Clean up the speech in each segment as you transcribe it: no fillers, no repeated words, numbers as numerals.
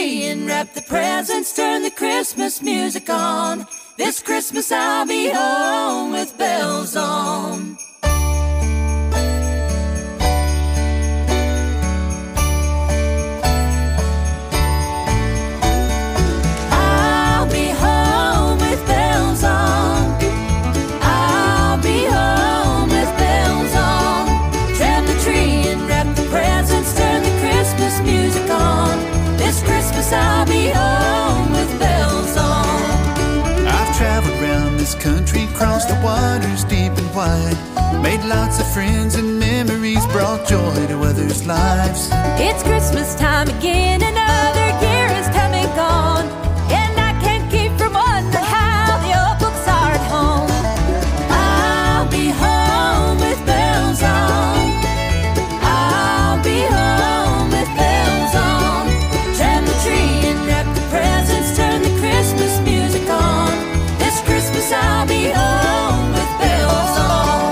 tree and wrap the presents, turn the Christmas music on. This Christmas I'll be home with bells on. I'll be home with bells on. I'll be home with bells on. Trim the tree and wrap the presents, turn the Christmas music on. This Christmas I'll be home with bells on. I've traveled round this country, crossed the waters deep and wide, made lots of friends and memories, brought joy to others' lives. It's Christmas time again, another year is come and gone, and I can't keep from wondering how the old books are at home. I'll be home with bells on. I'll be home with bells on. Trim the tree and wrap the presents, turn the Christmas music on. This Christmas I'll be home with bells on.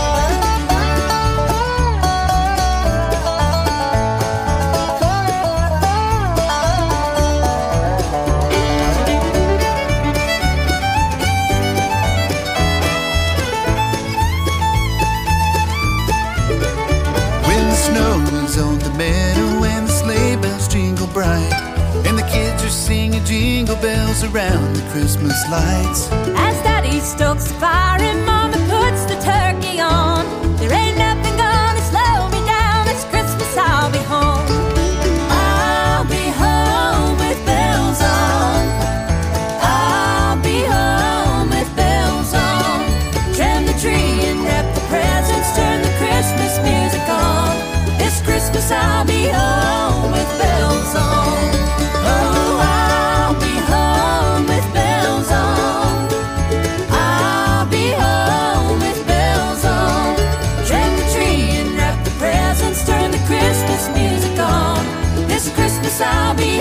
When the snow is on the meadow and the sleigh bells jingle bright, and the kids are singing jingle bells around the Christmas lights. As Daddy stokes the fire and Mama puts the turkey on, there ain't nothing gonna slow me down. It's Christmas, I'll be home. I'll be home with bells on. I'll be home with bells on. Trim the tree and wrap the presents, turn the Christmas music on. This Christmas I'll be home with bells on. Oh, I'll be home with bells on. I'll be home with bells on. Trim the tree and wrap the presents, turn the Christmas music on. This Christmas I'll be